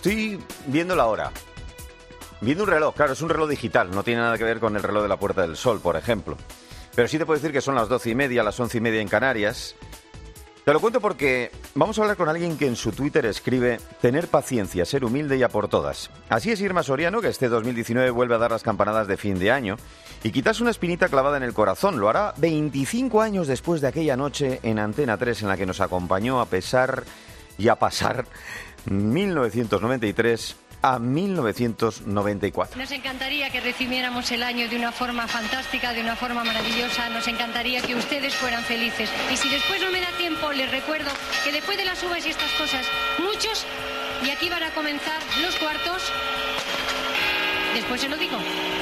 Estoy viendo la hora. Viendo un reloj, claro, es un reloj digital, no tiene nada que ver con el reloj de la Puerta del Sol, por ejemplo. Pero sí te puedo decir que son las 12:30, las 11:30 en Canarias. Te lo cuento porque vamos a hablar con alguien que en su Twitter escribe: tener paciencia, ser humilde y a por todas. Así es Irma Soriano, que este 2019 vuelve a dar las campanadas de fin de año y quitarse una espinita clavada en el corazón. Lo hará 25 años después de aquella noche en Antena 3 en la que nos acompañó a pesar y a pasar 1993 a 1994. Nos encantaría que recibiéramos el año de una forma fantástica, de una forma maravillosa. Nos encantaría que ustedes fueran felices. Y si después no me da tiempo, les recuerdo que después de las uvas y estas cosas, muchos, y aquí van a comenzar los cuartos, después se lo digo.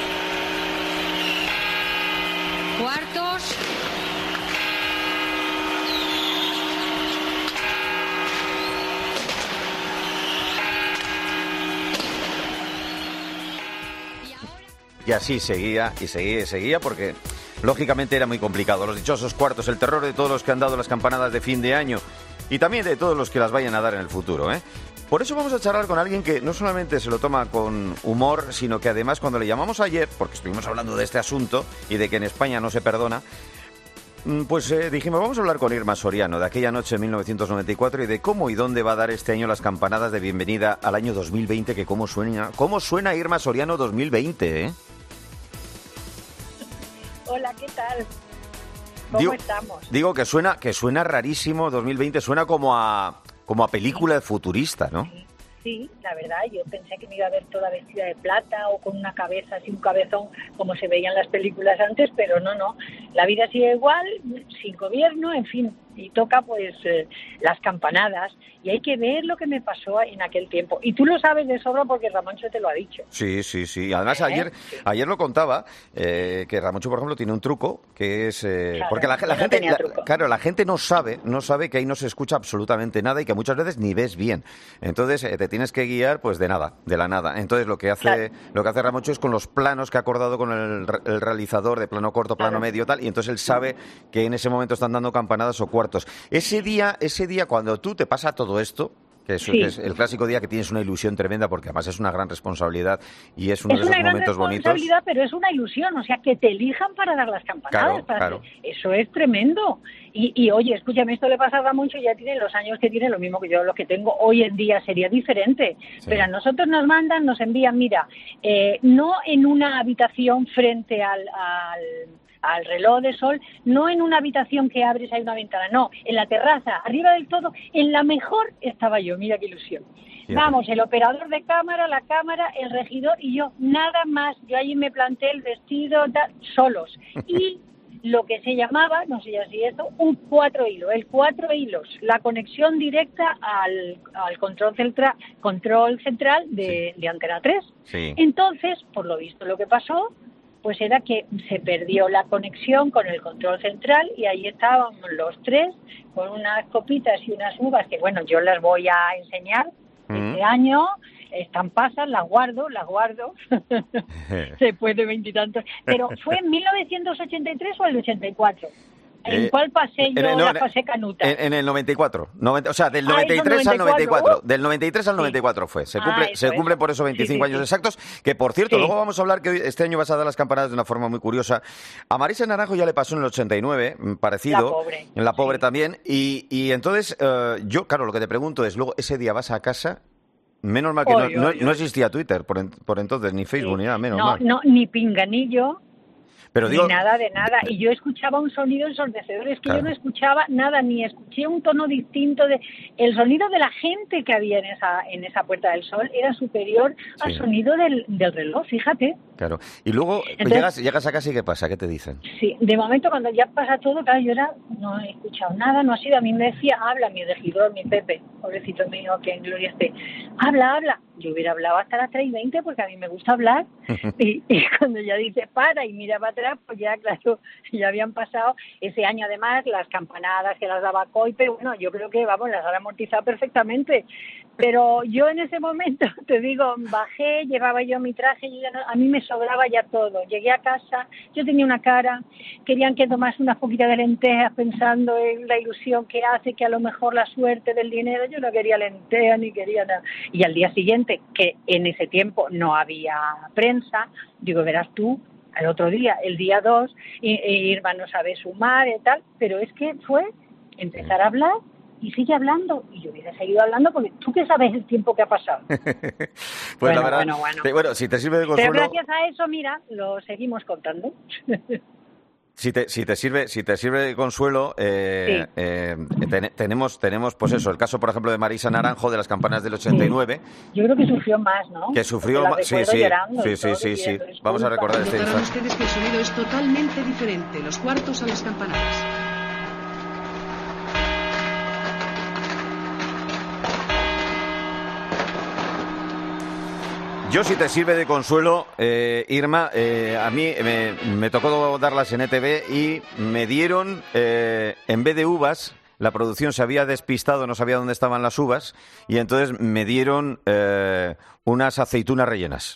Cuartos. Y así seguía, y seguía, y seguía, porque lógicamente era muy complicado. Los dichosos cuartos, el terror de todos los que han dado las campanadas de fin de año y también de todos los que las vayan a dar en el futuro, ¿eh? Por eso vamos a charlar con alguien que no solamente se lo toma con humor, sino que además cuando le llamamos ayer, porque estuvimos hablando de este asunto y de que en España no se perdona, pues dijimos, vamos a hablar con Irma Soriano de aquella noche en 1994 y de cómo y dónde va a dar este año las campanadas de bienvenida al año 2020, que cómo suena Irma Soriano 2020, ¿eh? Hola, ¿qué tal? ¿Cómo estamos? Digo que suena rarísimo 2020, suena como a película de futurista, ¿no? Sí, la verdad, yo pensé que me iba a ver toda vestida de plata o con una cabeza, así un cabezón, como se veía en las películas antes, pero no. La vida sigue igual, sin gobierno, en fin, y toca pues las campanadas, y hay que ver lo que me pasó en aquel tiempo. Y tú lo sabes de sobra porque Ramoncho te lo ha dicho. Sí. Además, ayer lo contaba, que Ramoncho, por ejemplo, tiene un truco, que es... Claro, porque la gente no sabe que ahí no se escucha absolutamente nada y que muchas veces ni ves bien. Entonces, te tienes que guiar, pues, de la nada. Entonces, lo que hace Ramoncho es con los planos que ha acordado con el realizador de plano corto, plano medio, tal, y entonces él sabe que en ese momento están dando campanadas o cuartos. Ese día, cuando tú te pasa todo esto, que es el clásico día que tienes una ilusión tremenda, porque además es una gran responsabilidad y es uno de esos momentos bonitos. Es una gran responsabilidad, pero es una ilusión, o sea, que te elijan para dar las campanadas. Claro. Eso es tremendo. Y oye, escúchame, esto le pasa a Ramoncho, ya tiene los años que tiene, lo mismo que yo, lo que tengo hoy en día sería diferente. Sí. Pero a nosotros nos envían, mira, no en una habitación frente al reloj de sol, no en una habitación que abres, hay una ventana, no, en la terraza, arriba del todo, en la mejor estaba yo, mira qué ilusión. Sí. Vamos, el operador de cámara, la cámara, el regidor y yo, nada más, yo allí me planté el vestido, solos. Y lo que se llamaba, no sé si esto, un 4 hilos, el 4 hilos, la conexión directa al control central de Antena 3. Sí. Entonces, por lo visto, lo que pasó pues era que se perdió la conexión con el control central y ahí estábamos los tres con unas copitas y unas uvas que, bueno, yo las voy a enseñar este año, están pasas, las guardo, después de 20 y tantos, pero ¿fue en 1983 o el 84? ¿En cuál pasé yo la fase canuta? En el 94. O sea, del 93 al 94. Del 93 al 94 fue. Se cumple por eso 25 años exactos. Que, por cierto, luego vamos a hablar que este año vas a dar las campanadas de una forma muy curiosa. A Marisa Naranjo ya le pasó en el 89, parecido. La pobre también. Y entonces, yo, claro, lo que te pregunto es, luego, ese día vas a casa... Menos mal que no existía Twitter por entonces, ni Facebook, ni nada, menos mal. No, ni pinganillo. Pero ni nada de nada. Y yo escuchaba un sonido ensordecedor, es que yo no escuchaba nada, ni escuché un tono distinto. El sonido de la gente que había en esa Puerta del Sol era superior al sonido del reloj, fíjate. Claro. Y luego llegas a casa y ¿qué pasa? ¿Qué te dicen? Sí, de momento cuando ya pasa todo, claro, yo no he escuchado nada, no ha sido. A mí me decía, habla mi regidor, mi Pepe, pobrecito mío, que en gloria esté. Habla. Yo hubiera hablado hasta las 3:20 porque a mí me gusta hablar. y cuando ya dice para y mira para atrás, pues ya, claro, ya habían pasado ese año. Además, las campanadas que las daba COI, pero bueno, yo creo que, vamos, las han amortizado perfectamente. Pero yo en ese momento, te digo, bajé, llevaba yo mi traje, y a mí me sobraba ya todo. Llegué a casa, yo tenía una cara, querían que tomase unas poquitas de lentejas pensando en la ilusión que hace, que a lo mejor la suerte del dinero, yo no quería lentejas ni quería nada. Y al día siguiente, que en ese tiempo no había prensa, digo, verás tú, al otro día, el día 2, Irma no sabe sumar y tal, pero es que fue empezar a hablar y sigue hablando, y yo hubiera seguido hablando porque tú que sabes el tiempo que ha pasado. Pues bueno, la verdad, bueno, si te sirve de consuelo... Pero gracias a eso, mira, lo seguimos contando. Si te sirve de consuelo, sí. tenemos, pues eso, el caso, por ejemplo, de Marisa Naranjo, de las campanas del 89. Sí. Yo creo que sufrió más, ¿no? Que sufrió más, sí. Vamos a recordar este instante. Notarán ustedes que el sonido es totalmente diferente, los cuartos a las campanadas. Yo, si te sirve de consuelo, Irma, a mí me tocó darlas en ETV y me dieron, en vez de uvas, la producción se había despistado, no sabía dónde estaban las uvas, y entonces me dieron unas aceitunas rellenas.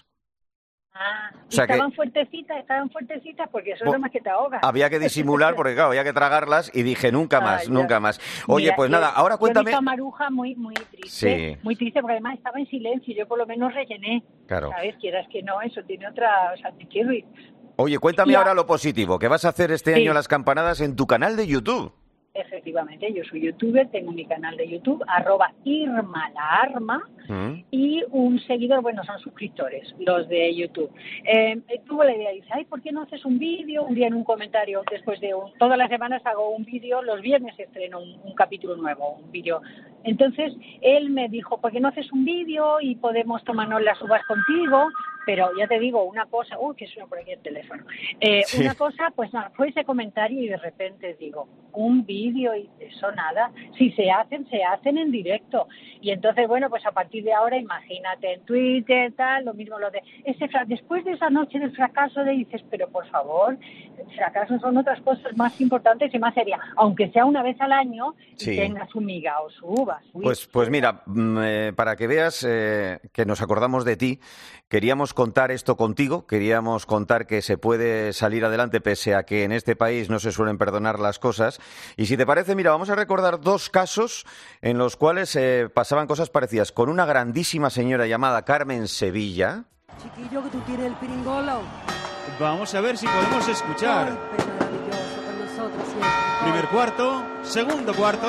O sea, estaban fuertecitas porque eso es lo más que te ahoga. Había que disimular porque, claro, había que tragarlas y dije, nunca más. Oye, mira, pues nada, ahora cuéntame... Yo vi a Maruja muy triste, sí. Muy triste porque además estaba en silencio, yo por lo menos rellené. Claro. ¿Sabes? Quieras que no, eso tiene otra... O sea, te quiero ir. Oye, cuéntame ahora lo positivo, que vas a hacer este año las campanadas en tu canal de YouTube. Efectivamente, yo soy youtuber, tengo mi canal de YouTube, @IrmaLaArma, y un seguidor, bueno, son suscriptores, los de YouTube. Tuvo la idea, dice, ay, ¿por qué no haces un vídeo? Un día en un comentario, después de todas las semanas hago un vídeo, los viernes estreno un capítulo nuevo, un vídeo. Entonces, él me dijo, ¿por qué no haces un vídeo y podemos tomarnos las uvas contigo? Pero ya te digo, una cosa, que suena por aquí el teléfono. Sí. Una cosa, pues nada, fue ese comentario y de repente digo, un vídeo y eso nada. Si se hacen en directo. Y entonces, bueno, pues a partir de ahora, imagínate en Twitter, tal, lo mismo lo de... después de esa noche del fracaso dices, pero por favor, el fracaso son otras cosas más importantes y más serias. Aunque sea una vez al año, sí. Y tenga su miga o su uva. Pues mira, para que veas que nos acordamos de ti, queríamos contar esto contigo, queríamos contar que se puede salir adelante pese a que en este país no se suelen perdonar las cosas. Y si te parece, mira, vamos a recordar 2 casos en los cuales pasaban cosas parecidas con una grandísima señora llamada Carmen Sevilla. Chiquillo, que tú tienes el piringolo. Vamos a ver si podemos escuchar. Golpe maravilloso con nosotros siempre. Primer cuarto, segundo cuarto,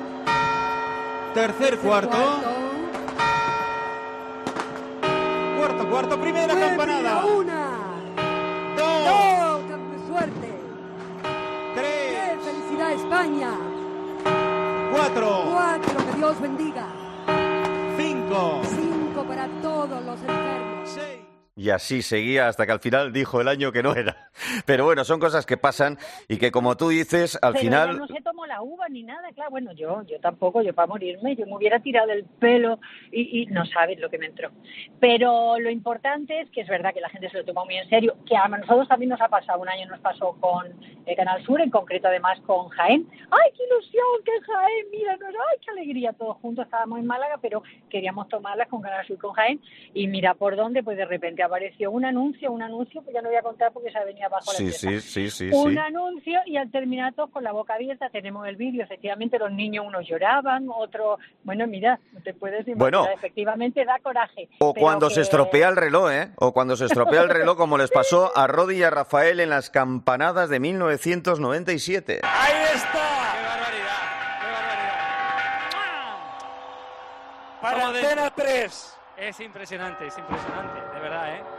tercer cuarto. Cuarto, primera campanada. 1, 2, ¡qué suerte! 3, ¡Qué felicidad, España! 4, que Dios bendiga. 5 para todos los enfermos. 6. Y así seguía hasta que al final dijo el año que no era. Pero bueno, son cosas que pasan y que, como tú dices, al final... Ella no se tomó la uva ni nada, claro. Bueno, yo tampoco, yo para morirme, yo me hubiera tirado el pelo y no sabes lo que me entró. Pero lo importante es que es verdad que la gente se lo toma muy en serio, que a nosotros también nos ha pasado, un año nos pasó con Canal Sur, en concreto además con Jaén. ¡Ay, qué ilusión, qué Jaén! Mira, ¡ay, qué alegría! Todos juntos estábamos en Málaga, pero queríamos tomarlas con Canal Sur, con Jaén, y mira por dónde, pues de repente apareció un anuncio, pues ya no voy a contar porque se venía abajo la pieza. Sí. Un anuncio y al terminar todos con la boca abierta, tenemos el vídeo, efectivamente los niños, unos lloraban, otros, bueno, mira, no te puedes imaginar, efectivamente da coraje. O cuando se estropea el reloj, O cuando se estropea el reloj, como les pasó a Rodi y a Rafael en las campanadas de 1997. ¡Ahí está! ¡Qué barbaridad! Para Antena 3. Es impresionante, de verdad, ¿eh?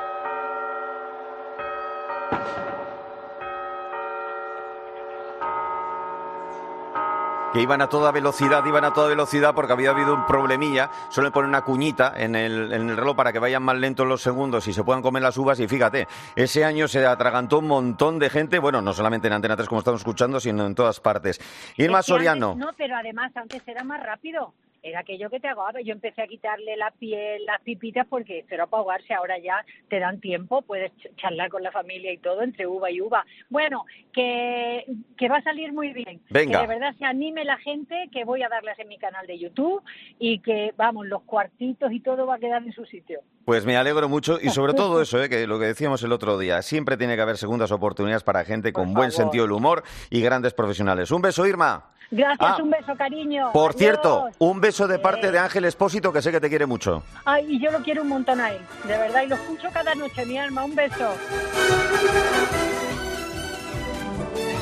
Que iban a toda velocidad porque había habido un problemilla. Suelen poner una cuñita en el reloj para que vayan más lentos los segundos y se puedan comer las uvas. Y fíjate, ese año se atragantó un montón de gente, bueno, no solamente en Antena 3 como estamos escuchando, sino en todas partes. Irma Soriano. Antes, no, pero además antes era más rápido. Era aquello que te ahogaba. Yo empecé a quitarle la piel, las pipitas, porque esto era para ahogarse. Ahora ya te dan tiempo, puedes charlar con la familia y todo, entre uva y uva. Bueno, que va a salir muy bien. Venga. Que de verdad se anime la gente, que voy a darles en mi canal de YouTube y que, vamos, los cuartitos y todo va a quedar en su sitio. Pues me alegro mucho y sobre todo eso, que lo que decíamos el otro día, siempre tiene que haber segundas oportunidades para gente con buen sentido del humor y grandes profesionales. Un beso, Irma. Gracias, un beso, cariño. Por Adiós. cierto, un beso de parte de Ángel Expósito, que sé que te quiere mucho. Ay, y yo lo quiero un montón a él, de verdad, y lo escucho cada noche, mi alma. Un beso.